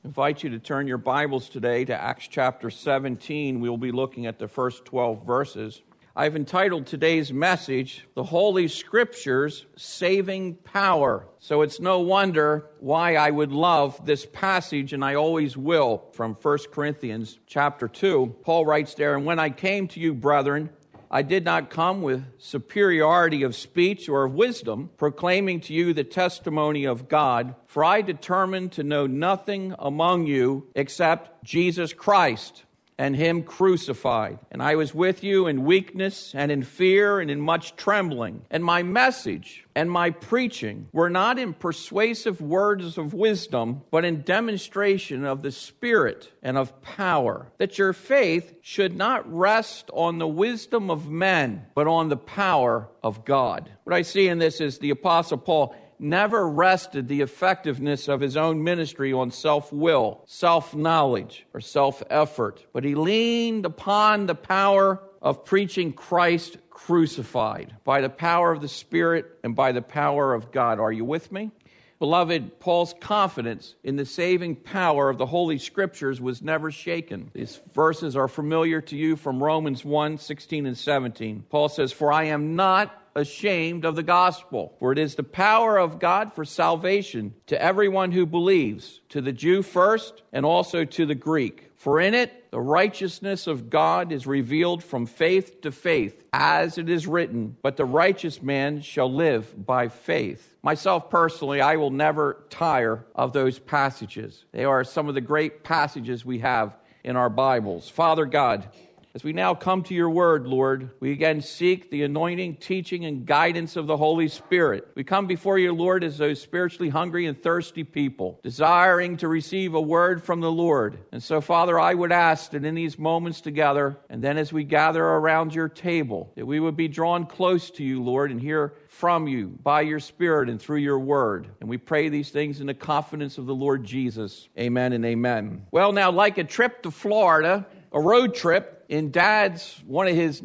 I invite you to turn your Bibles today to Acts chapter 17. We'll be looking at the first 12 verses. I've entitled today's message, The Holy Scriptures, Saving Power. So it's no wonder why I would love this passage, and I always will, from 1 Corinthians chapter 2. Paul writes there, "And when I came to you, brethren, I did not come with superiority of speech or of wisdom, proclaiming to you the testimony of God, for I determined to know nothing among you except Jesus Christ and Him crucified. And I was with you in weakness and in fear and in much trembling. And my message and my preaching were not in persuasive words of wisdom, but in demonstration of the Spirit and of power, that your faith should not rest on the wisdom of men, but on the power of God." What I see in this is the Apostle Paul never rested the effectiveness of his own ministry on self-will, self-knowledge, or self-effort, but he leaned upon the power of preaching Christ crucified, by the power of the Spirit and by the power of God. Are you with me? Beloved, Paul's confidence in the saving power of the Holy Scriptures was never shaken. These verses are familiar to you from Romans 1:16 and 17. Paul says, "For I am not ashamed of the gospel, for it is the power of God for salvation to everyone who believes, to the Jew first and also to the Greek. For in it the righteousness of God is revealed from faith to faith, as it is written, but the righteous man shall live by faith." Myself personally, I will never tire of those passages. They are some of the great passages we have in our Bibles. Father God, as we now come to your word, Lord, we again seek the anointing, teaching, and guidance of the Holy Spirit. We come before you, Lord, as those spiritually hungry and thirsty people, desiring to receive a word from the Lord. And so, Father, I would ask that in these moments together, and then as we gather around your table, that we would be drawn close to you, Lord, and hear from you by your Spirit and through your word. And we pray these things in the confidence of the Lord Jesus. Amen and amen. Well, now, like a trip to Florida, a road trip, in Dad's, one of his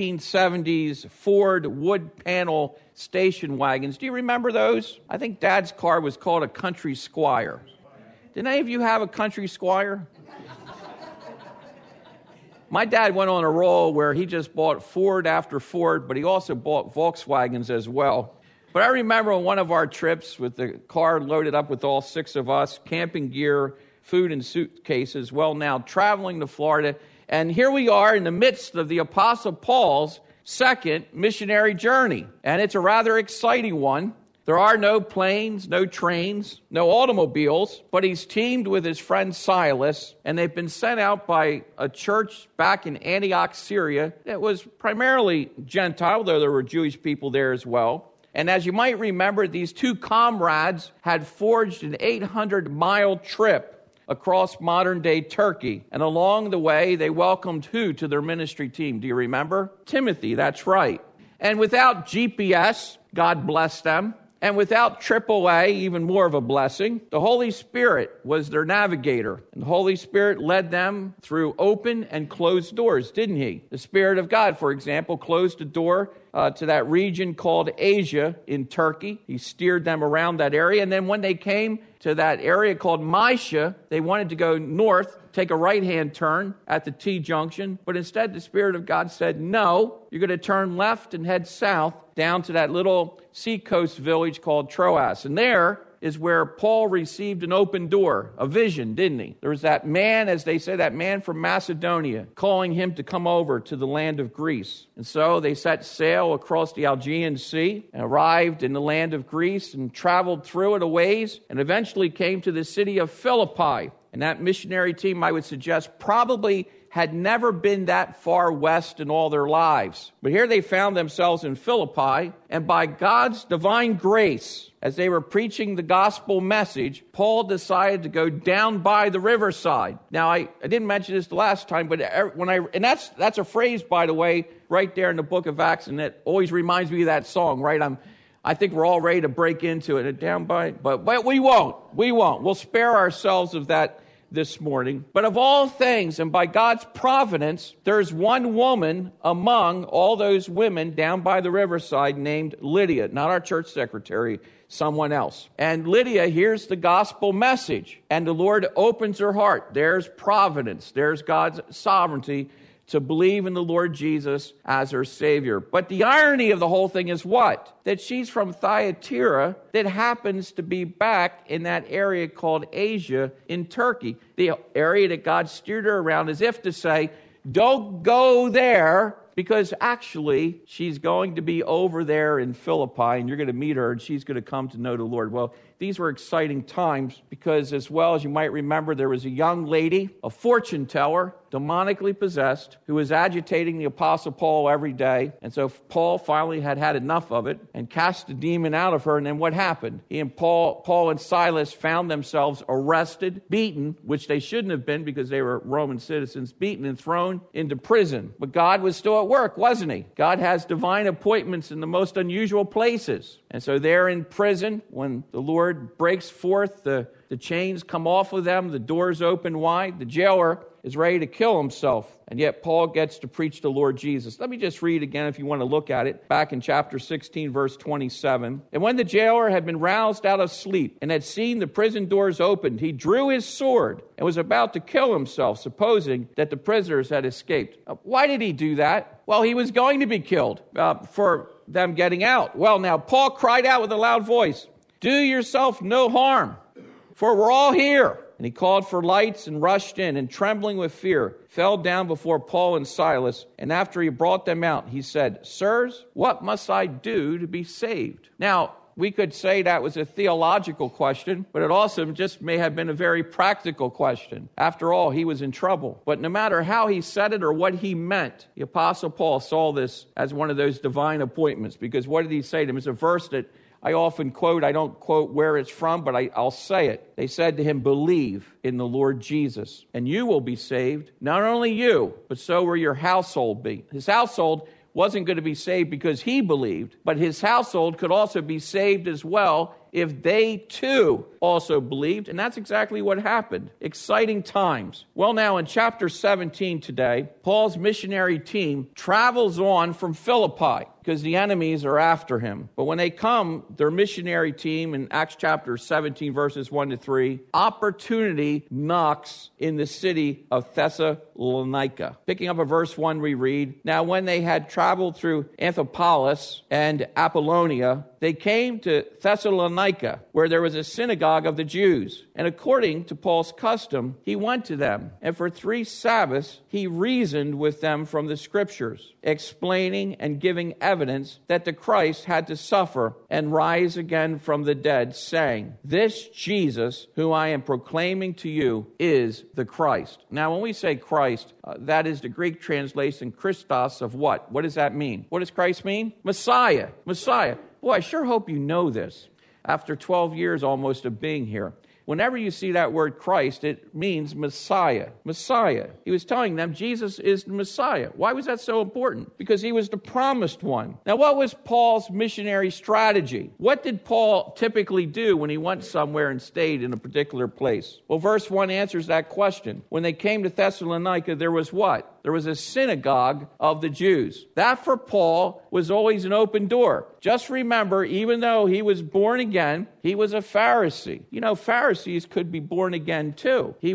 1970s Ford wood panel station wagons. Do you remember those? I think Dad's car was called a Country Squire. Did any of you have a Country Squire? My dad went on a roll where he just bought Ford after Ford, but he also bought Volkswagens as well. But I remember on one of our trips with the car loaded up with all six of us, camping gear, food and suitcases, well, now traveling to Florida. And here we are in the midst of the Apostle Paul's second missionary journey. And it's a rather exciting one. There are no planes, no trains, no automobiles, but he's teamed with his friend Silas, and they've been sent out by a church back in Antioch, Syria, that was primarily Gentile, though there were Jewish people there as well. And as you might remember, these two comrades had forged an 800-mile trip across modern-day Turkey. And along the way, they welcomed who to their ministry team? Do you remember? Timothy, that's right. And without GPS, God bless them, and without AAA, even more of a blessing, the Holy Spirit was their navigator. And the Holy Spirit led them through open and closed doors, didn't he? The Spirit of God, for example, closed a door to that region called Asia in Turkey. He steered them around that area. And then when they came to that area called Mysia, they wanted to go north, take a right-hand turn at the T-junction. But instead, the Spirit of God said, no, you're going to turn left and head south down to that little seacoast village called Troas. And there is where Paul received an open door, a vision, didn't he? There was that man, as they say, that man from Macedonia, calling him to come over to the land of Greece. And so they set sail across the Aegean Sea and arrived in the land of Greece and traveled through it a ways and eventually came to the city of Philippi. And that missionary team, I would suggest, probably had never been that far west in all their lives. But here they found themselves in Philippi, and by God's divine grace, as they were preaching the gospel message, Paul decided to go down by the riverside. Now, I didn't mention this the last time, but that's a phrase, by the way, right there in the book of Acts, and it always reminds me of that song, right? I think we're all ready to break into it, but we won't. We'll spare ourselves of that this morning. But of all things, and by God's providence, there's one woman among all those women down by the riverside named Lydia, not our church secretary, someone else. And Lydia hears the gospel message, and the Lord opens her heart. There's providence. There's God's sovereignty to believe in the Lord Jesus as her Savior. But the irony of the whole thing is what? That she's from Thyatira that happens to be back in that area called Asia in Turkey, the area that God steered her around as if to say, don't go there, because actually she's going to be over there in Philippi, and you're going to meet her, and she's going to come to know the Lord. Well, these were exciting times because, as well as you might remember, there was a young lady, a fortune teller, demonically possessed, who was agitating the Apostle Paul every day. And so Paul finally had enough of it and cast the demon out of her. And then what happened? He and Paul and Silas found themselves arrested, beaten, which they shouldn't have been because they were Roman citizens, beaten and thrown into prison. But God was still at work, wasn't he? God has divine appointments in the most unusual places. And so they're in prison when the Lord breaks forth, the chains come off of them, the doors open wide, the jailer is ready to kill himself. And yet Paul gets to preach the Lord Jesus. Let me just read again if you want to look at it. Back in chapter 16, verse 27. And when the jailer had been roused out of sleep and had seen the prison doors opened, he drew his sword and was about to kill himself, supposing that the prisoners had escaped. Why did he do that? Well, he was going to be killed for them getting out. Well, now Paul cried out with a loud voice, "Do yourself no harm, for we're all here." And he called for lights and rushed in, and trembling with fear, fell down before Paul and Silas. And after he brought them out, he said, "Sirs, what must I do to be saved?" Now, we could say that was a theological question, but it also just may have been a very practical question. After all, he was in trouble. But no matter how he said it or what he meant, the Apostle Paul saw this as one of those divine appointments. Because what did he say to him? It's a verse that I often quote. I don't quote where it's from, but I'll say it. They said to him, "Believe in the Lord Jesus, and you will be saved. Not only you, but so will your household be." His household wasn't going to be saved because he believed, but his household could also be saved as well if they too also believed. And that's exactly what happened. Exciting times. Well, now in chapter 17 today, Paul's missionary team travels on from Philippi because the enemies are after him. But when they come, their missionary team in Acts chapter 17, verses 1 to 3, opportunity knocks in the city of Thessalonica. Picking up at verse 1, we read, "Now when they had traveled through Amphipolis and Apollonia, they came to Thessalonica, where there was a synagogue of the Jews. And according to Paul's custom, he went to them. And for 3 Sabbaths, he reasoned with them from the Scriptures, explaining and giving evidence that the Christ had to suffer and rise again from the dead, saying, 'This Jesus, whom I am proclaiming to you, is the Christ.'" Now, when we say Christ, that is the Greek translation Christos of what? What does that mean? What does Christ mean? Messiah. Messiah. Boy, I sure hope you know this after 12 years almost of being here. Whenever you see that word Christ, it means Messiah. Messiah. He was telling them Jesus is the Messiah. Why was that so important? Because he was the promised one. Now, what was Paul's missionary strategy? What did Paul typically do when he went somewhere and stayed in a particular place? Well, verse 1 answers that question. When they came to Thessalonica, there was what? There was a synagogue of the Jews. That for Paul was always an open door. Just remember, even though he was born again, he was a Pharisee. You know, Pharisees could be born again too. He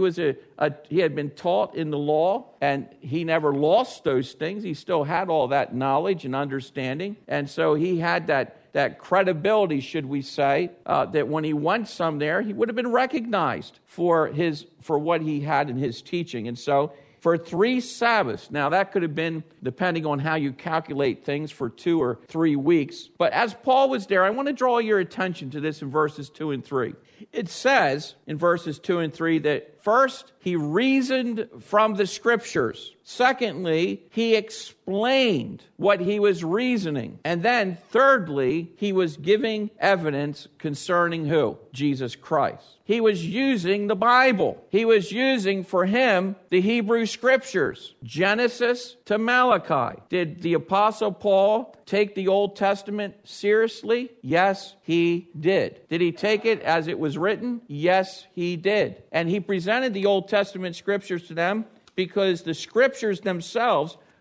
had been taught in the law, and he never lost those things. He still had all that knowledge and understanding. And so he had that credibility, should we say, that when he went somewhere, he would have been recognized for what he had in his teaching. And so for 3 Sabbaths. Now, that could have been, depending on how you calculate things, for 2 or 3 weeks. But as Paul was there, I want to draw your attention to this in verses 2 and 3. It says in verses 2 and 3 that first, he reasoned from the Scriptures. Secondly, he explained what he was reasoning. And then, thirdly, he was giving evidence concerning who? Jesus Christ. He was using the Bible. He was using for him the Hebrew Scriptures, Genesis to Malachi. Did the Apostle Paul take the Old Testament seriously? Yes, he did. Did he take it as it was written? Yes, he did. And he presented the Old Testament Scriptures to them because the Scriptures themselves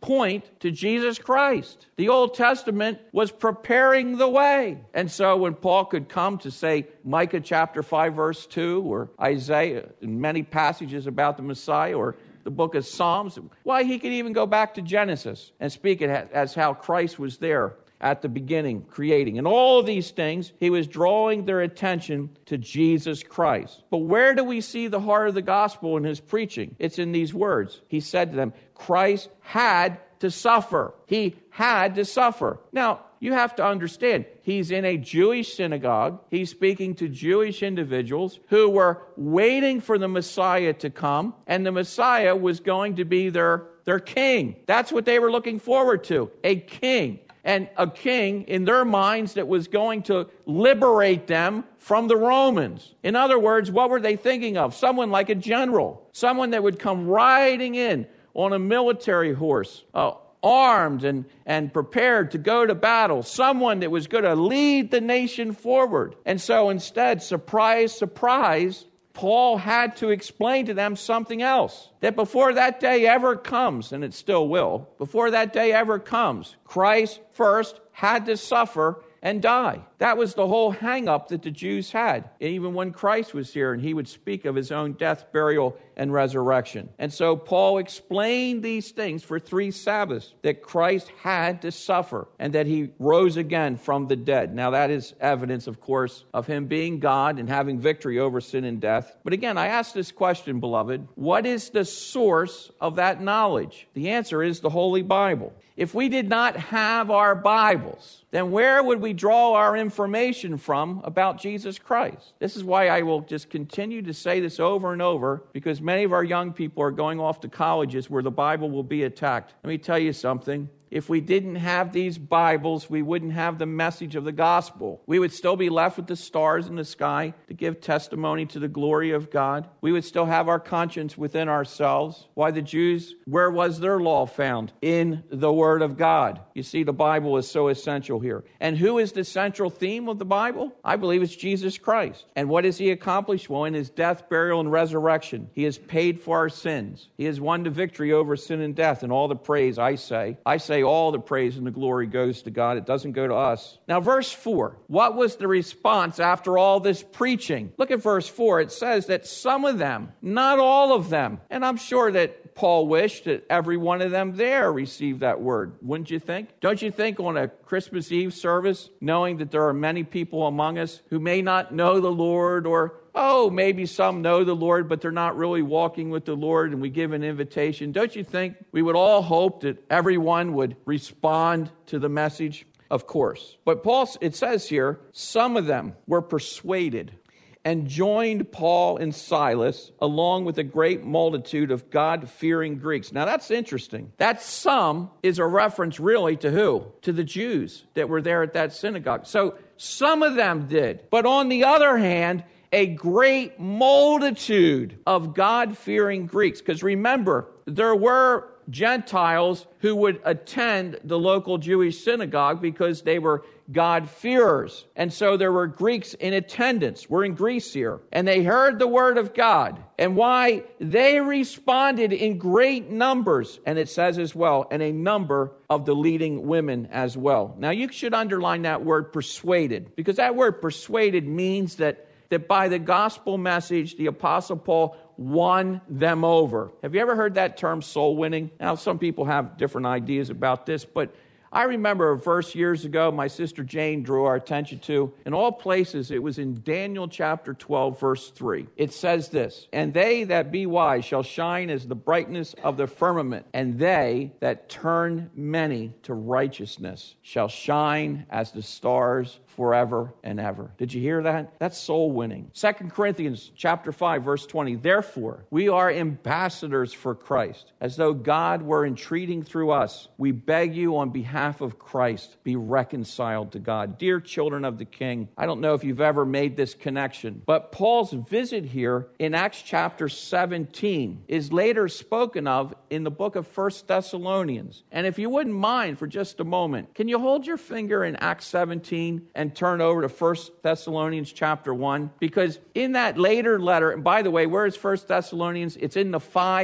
point to Jesus Christ. The Old Testament was preparing the way. And so when Paul could come to say Micah chapter 5 verse 2 or Isaiah in many passages about the Messiah or the book of Psalms, why, he could even go back to Genesis and speak it as how Christ was there at the beginning, creating. And all of these things, he was drawing their attention to Jesus Christ. But where do we see the heart of the gospel in his preaching? It's in these words. He said to them, Christ had to suffer. He had to suffer. Now, you have to understand, he's in a Jewish synagogue. He's speaking to Jewish individuals who were waiting for the Messiah to come, and the Messiah was going to be their king. That's what they were looking forward to, a king. And a king in their minds that was going to liberate them from the Romans. In other words, what were they thinking of? Someone like a general. Someone that would come riding in on a military horse, armed and prepared to go to battle. Someone that was going to lead the nation forward. And so instead, surprise, surprise, Paul had to explain to them something else. That before that day ever comes, and it still will, before that day ever comes, Christ first had to suffer and die. That was the whole hang-up that the Jews had, even when Christ was here, and he would speak of his own death, burial, and resurrection. And so Paul explained these things for 3 Sabbaths, that Christ had to suffer, and that he rose again from the dead. Now that is evidence, of course, of him being God and having victory over sin and death. But again, I ask this question, beloved, what is the source of that knowledge? The answer is the Holy Bible. If we did not have our Bibles, then where would we draw our information from about Jesus Christ? This is why I will just continue to say this over and over, because many of our young people are going off to colleges where the Bible will be attacked. Let me tell you something. If we didn't have these Bibles, we wouldn't have the message of the gospel. We would still be left with the stars in the sky to give testimony to the glory of God. We would still have our conscience within ourselves. Why, the Jews, where was their law found? In the Word of God. You see, the Bible is so essential here. And who is the central theme of the Bible? I believe it's Jesus Christ. And what has he accomplished? Well, in his death, burial, and resurrection, he has paid for our sins. He has won the victory over sin and death, and all the praise, I say all the praise and the glory goes to God. It doesn't go to us. Now, verse 4. What was the response after all this preaching? Look at verse 4. It says that some of them, not all of them, and I'm sure that Paul wished that every one of them there received that word. Wouldn't you think? Don't you think on a Christmas Eve service, knowing that there are many people among us who may not know the Lord, or maybe some know the Lord, but they're not really walking with the Lord, and we give an invitation. Don't you think we would all hope that everyone would respond to the message? Of course. But Paul, it says here, some of them were persuaded and joined Paul and Silas along with a great multitude of God-fearing Greeks. Now that's interesting. That some is a reference really to who? To the Jews that were there at that synagogue. So some of them did. But on the other hand, a great multitude of God-fearing Greeks. Because remember, there were Gentiles who would attend the local Jewish synagogue because they were God-fearers. And so there were Greeks in attendance. We're in Greece here. And they heard the word of God. And why? They responded in great numbers. And it says as well, and a number of the leading women as well. Now you should underline that word persuaded, because that word persuaded means that by the gospel message, the Apostle Paul won them over. Have you ever heard that term, soul winning? Now, some people have different ideas about this, but I remember a verse years ago my sister Jane drew our attention to. In all places, it was in Daniel chapter 12, verse 3. It says this, and they that be wise shall shine as the brightness of the firmament, and they that turn many to righteousness shall shine as the stars forever and ever. Did you hear that? That's soul winning. 2 Corinthians chapter 5, verse 20. Therefore, we are ambassadors for Christ, as though God were entreating through us. We beg you on behalf of Christ, be reconciled to God. Dear children of the King, I don't know if you've ever made this connection, but Paul's visit here in Acts chapter 17 is later spoken of in the book of 1 Thessalonians. And if you wouldn't mind for just a moment, can you hold your finger in Acts 17 and and turn over to 1 Thessalonians chapter 1, because in that later letter, and by the way, where is 1 Thessalonians? It's in the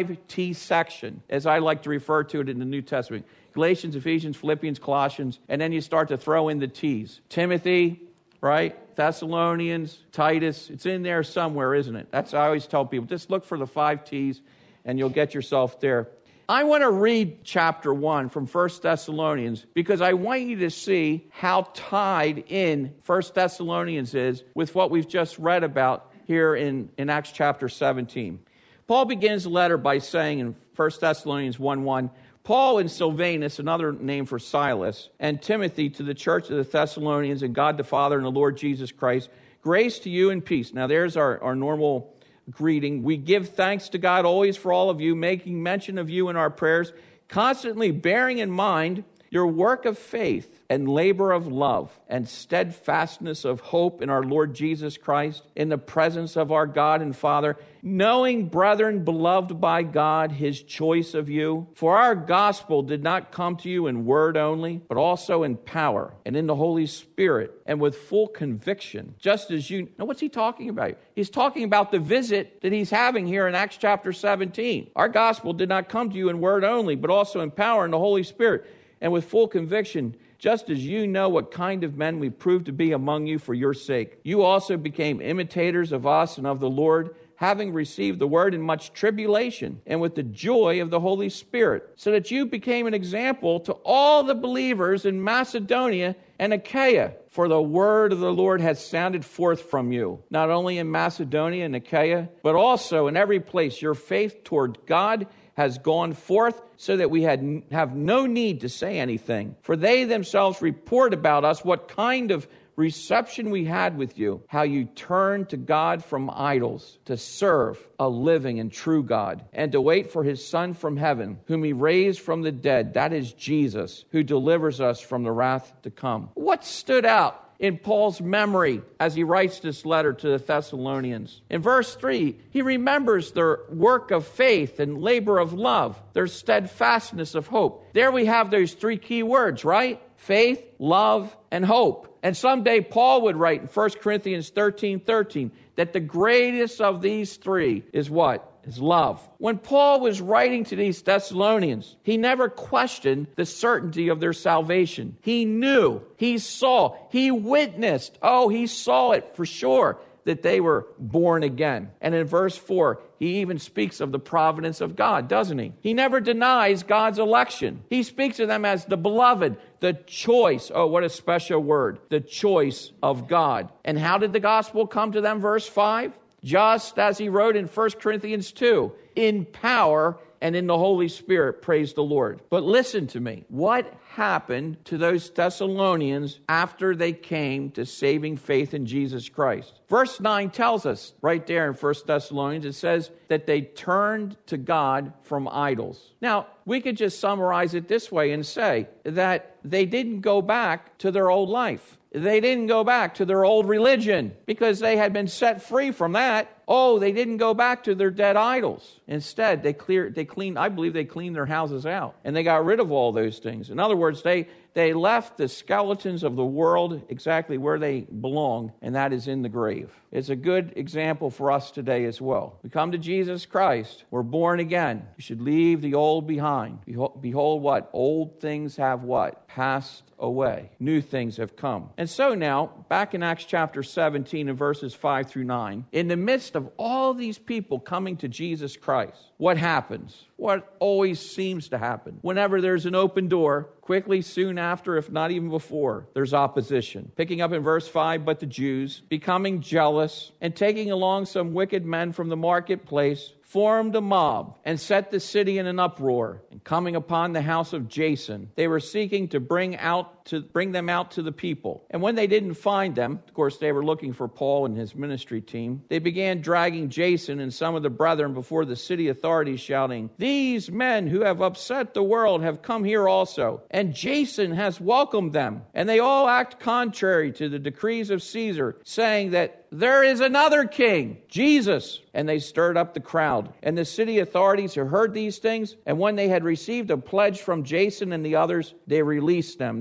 5T section, as I like to refer to it in the New Testament. Galatians, Ephesians, Philippians, Colossians, and then you start to throw in the T's. Timothy, right? Thessalonians, Titus, it's in there somewhere, isn't it? That's I always tell people, just look for the 5 T's and you'll get yourself there. I want to read chapter 1 from 1 Thessalonians because I want you to see how tied in 1 Thessalonians is with what we've just read about here in Acts chapter 17. Paul begins the letter by saying in 1 Thessalonians 1:1, Paul and Silvanus, another name for Silas, and Timothy to the church of the Thessalonians and God the Father and the Lord Jesus Christ, grace to you and peace. Now there's our normal greeting. We give thanks to God always for all of you, making mention of you in our prayers, constantly bearing in mind your work of faith and labor of love and steadfastness of hope in our Lord Jesus Christ, in the presence of our God and Father, knowing, brethren, beloved by God, his choice of you. For our gospel did not come to you in word only, but also in power and in the Holy Spirit and with full conviction, just as you... Now, what's he talking about? He's talking about the visit that he's having here in Acts chapter 17. Our gospel did not come to you in word only, but also in power and the Holy Spirit and with full conviction, just as you know what kind of men we proved to be among you for your sake. You also became imitators of us and of the Lord, having received the word in much tribulation and with the joy of the Holy Spirit, so that you became an example to all the believers in Macedonia and Achaia. For the word of the Lord has sounded forth from you, not only in Macedonia and Achaia, but also in every place. Your faith toward God has gone forth, so that we have no need to say anything. For they themselves report about us what kind of reception we had with you, how you turned to God from idols to serve a living and true God, and to wait for his Son from heaven, whom he raised from the dead, that is Jesus, who delivers us from the wrath to come. What stood out in Paul's memory as he writes this letter to the Thessalonians? In verse 3, he remembers their work of faith and labor of love, their steadfastness of hope. There we have those 3 key words, right? Faith, love, and hope. And someday Paul would write in 1 Corinthians 13:13 that the greatest of these 3 is what? Is love. When Paul was writing to these Thessalonians, he never questioned the certainty of their salvation. He knew, he saw, he witnessed, he saw it for sure, that they were born again. And in verse 4, he even speaks of the providence of God, doesn't he? He never denies God's election. He speaks of them as the beloved, the choice. Oh, what a special word. The choice of God. And how did the gospel come to them? Verse 5. Just as he wrote in 1 Corinthians 2, in power and in the Holy Spirit, praise the Lord. But listen to me. What happened to those Thessalonians after they came to saving faith in Jesus Christ? Verse 9 tells us right there in 1 Thessalonians, it says that they turned to God from idols. Now, we could just summarize it this way and say that they didn't go back to their old life. They didn't go back to their old religion because they had been set free from that. They didn't go back to their dead idols. Instead, they cleaned their houses out and they got rid of all those things. In other words, they left the skeletons of the world exactly where they belong, and that is in the grave. It's a good example for us today as well. We come to Jesus Christ. We're born again. We should leave the old behind. Behold what? Old things have what? Passed away. New things have come. And so now, back in Acts chapter 17 and verses 5 through 9, in the midst of all these people coming to Jesus Christ, what happens? What always seems to happen? Whenever there's an open door, quickly soon after, if not even before, there's opposition. Picking up in verse 5, but the Jews, becoming jealous and taking along some wicked men from the marketplace, formed a mob and set the city in an uproar. And coming upon the house of Jason, they were seeking to bring them out to the people. And when they didn't find them, of course they were looking for Paul and his ministry team, they began dragging Jason and some of the brethren before the city authorities, shouting, "These men who have upset the world have come here also, and Jason has welcomed them. And they all act contrary to the decrees of Caesar, saying that there is another king, Jesus." And they stirred up the crowd. And the city authorities who heard these things, and when they had received a pledge from Jason and the others, they released them. Now,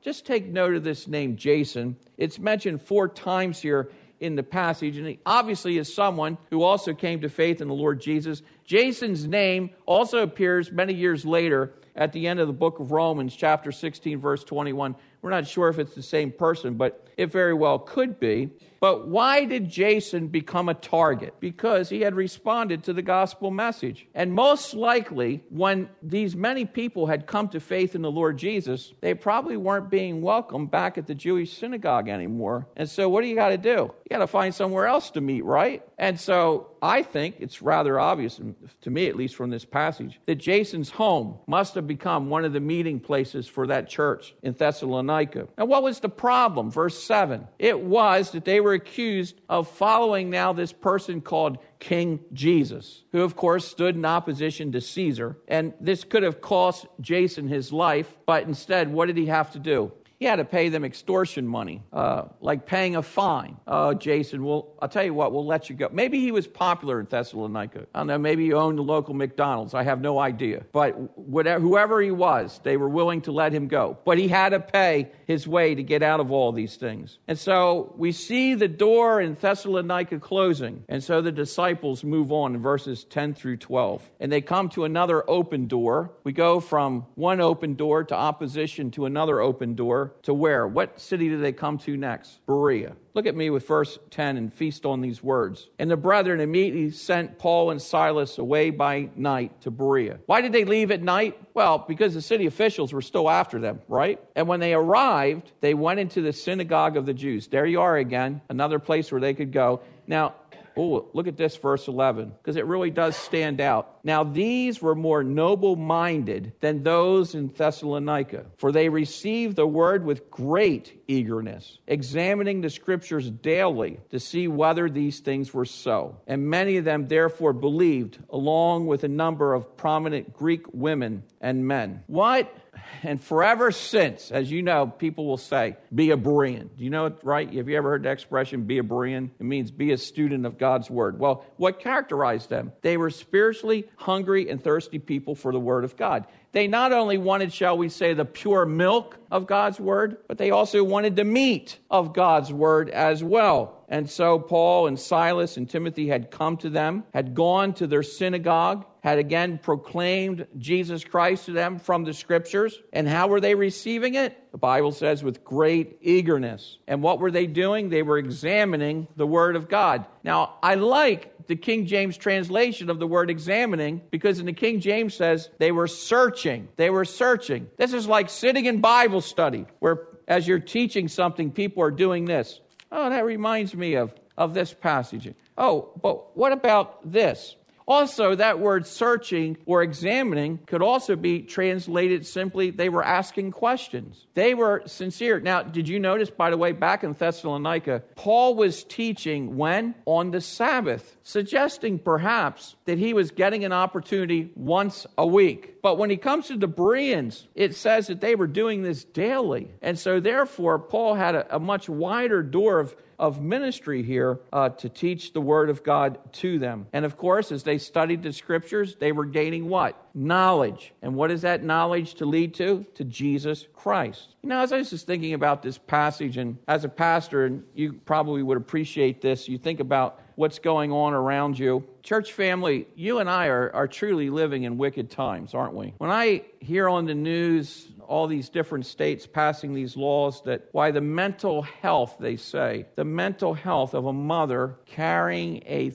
just take note of this name, Jason. It's mentioned 4 times here in the passage, and he obviously is someone who also came to faith in the Lord Jesus. Jason's name also appears many years later at the end of the book of Romans, chapter 16, verse 21. We're not sure if it's the same person, but it very well could be. But why did Jason become a target? Because he had responded to the gospel message. And most likely, when these many people had come to faith in the Lord Jesus, they probably weren't being welcomed back at the Jewish synagogue anymore. And so what do you got to do? You got to find somewhere else to meet, right? And so I think it's rather obvious, to me at least from this passage, that Jason's home must have become one of the meeting places for that church in Thessalonica. And what was the problem? Verse 7. It was that they were accused of following now this person called King Jesus, who of course stood in opposition to Caesar. And this could have cost Jason his life, but instead, what did he have to do? He had to pay them extortion money, like paying a fine. Oh, Jason, I'll tell you what, we'll let you go. Maybe he was popular in Thessalonica. I don't know, maybe he owned the local McDonald's. I have no idea. But whoever he was, they were willing to let him go. But he had to pay his way to get out of all these things. And so we see the door in Thessalonica closing. And so the disciples move on in verses 10 through 12. And they come to another open door. We go from one open door to opposition to another open door. To where? What city do they come to next? Berea. Look at me with verse 10 and feast on these words. And the brethren immediately sent Paul and Silas away by night to Berea. Why did they leave at night? Well, because the city officials were still after them, right? And when they arrived, they went into the synagogue of the Jews. There you are again, another place where they could go. Now, look at this, verse 11, because it really does stand out. Now, these were more noble-minded than those in Thessalonica, for they received the word with great eagerness, examining the scriptures daily to see whether these things were so. And many of them therefore believed, along with a number of prominent Greek women and men. What? And forever since, as you know, people will say, be a Berean. Do you know it, right? Have you ever heard the expression, be a Berean? It means be a student of God's word. Well, what characterized them? They were spiritually hungry and thirsty people for the word of God. They not only wanted, shall we say, the pure milk of God's word, but they also wanted the meat of God's word as well. And so Paul and Silas and Timothy had come to them, had gone to their synagogue, had again proclaimed Jesus Christ to them from the scriptures. And how were they receiving it? The Bible says with great eagerness. And what were they doing? They were examining the word of God. Now, I like the King James translation of the word examining, because in the King James says they were searching. They were searching. This is like sitting in Bible study, where as you're teaching something, people are doing this. Oh, that reminds me of this passage. Oh, but what about this? Also, that word searching or examining could also be translated simply, they were asking questions. They were sincere. Now, did you notice, by the way, back in Thessalonica, Paul was teaching when? On the Sabbath, suggesting perhaps that he was getting an opportunity once a week. But when he comes to the Bereans, it says that they were doing this daily. And so therefore, Paul had a much wider door of ministry here to teach the word of God to them. And of course, as they studied the scriptures, they were gaining what? Knowledge. And what is that knowledge to lead to? To Jesus Christ. You know, as I was just thinking about this passage, and as a pastor, and you probably would appreciate this, you think about what's going on around you. Church family, you and I are truly living in wicked times, aren't we? When I hear on the news all these different states passing these laws that why the mental health, they say, the mental health of a mother carrying a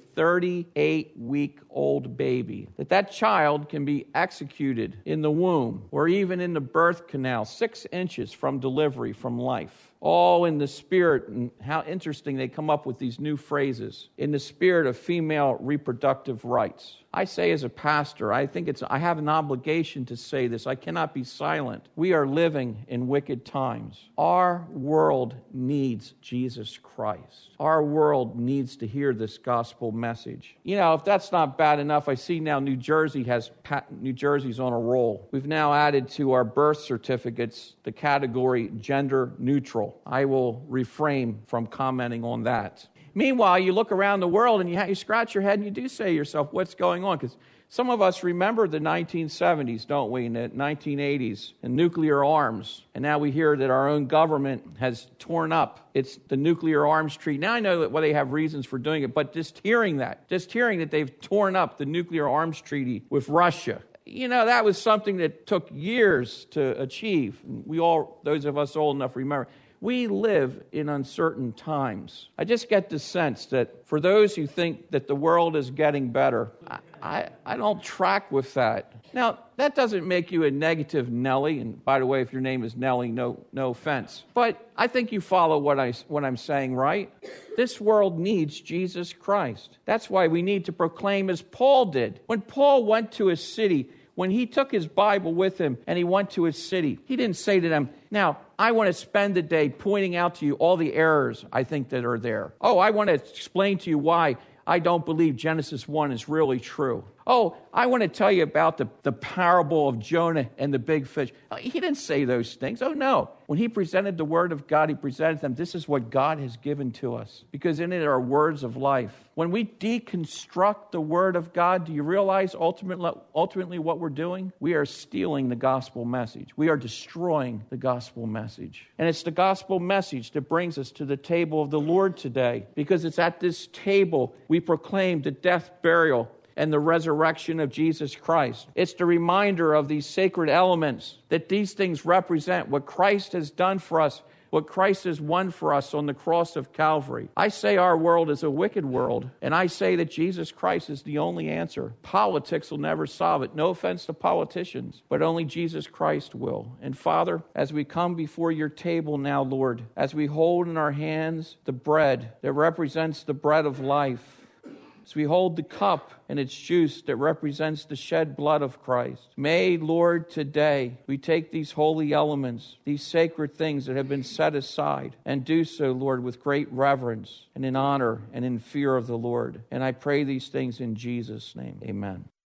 38-week-old baby, that child can be executed in the womb or even in the birth canal 6 inches from delivery, from life. All in the spirit, and how interesting they come up with these new phrases, in the spirit of female reproductive rights. I say as a pastor, I have an obligation to say this. I cannot be silent. We are living in wicked times. Our world needs Jesus Christ. Our world needs to hear this gospel message. You know, if that's not bad enough, I see now New Jersey's on a roll. We've now added to our birth certificates the category gender neutral. I will refrain from commenting on that. Meanwhile, you look around the world and you scratch your head and you do say to yourself, what's going on? Because some of us remember the 1970s, don't we, and the 1980s, and nuclear arms. And now we hear that our own government has torn up the nuclear arms treaty. Now I know that they have reasons for doing it, but just hearing that they've torn up the nuclear arms treaty with Russia, that was something that took years to achieve. Those of us old enough remember. We live in uncertain times. I just get the sense that for those who think that the world is getting better, I don't track with that. Now, that doesn't make you a negative Nelly. And by the way, if your name is Nelly, no offense. But I think you follow what I'm saying, right? This world needs Jesus Christ. That's why we need to proclaim as Paul did. When Paul went to a city, when he took his Bible with him and he went to his city, he didn't say to them, now, I want to spend the day pointing out to you all the errors I think that are there. Oh, I want to explain to you why I don't believe Genesis 1 is really true. Oh, I want to tell you about the parable of Jonah and the big fish. He didn't say those things. Oh, no. When he presented the Word of God, he presented them. This is what God has given to us, because in it are words of life. When we deconstruct the Word of God, do you realize ultimately what we're doing? We are stealing the gospel message. We are destroying the gospel message. And it's the gospel message that brings us to the table of the Lord today, because it's at this table we proclaim the death, burial, and the resurrection of Jesus Christ. It's the reminder of these sacred elements, that these things represent what Christ has done for us, what Christ has won for us on the cross of Calvary. I say our world is a wicked world, and I say that Jesus Christ is the only answer. Politics will never solve it. No offense to politicians, but only Jesus Christ will. And Father, as we come before your table now, Lord, as we hold in our hands the bread that represents the bread of life, as we hold the cup and its juice that represents the shed blood of Christ, may, Lord, today we take these holy elements, these sacred things that have been set aside, and do so, Lord, with great reverence and in honor and in fear of the Lord. And I pray these things in Jesus' name. Amen.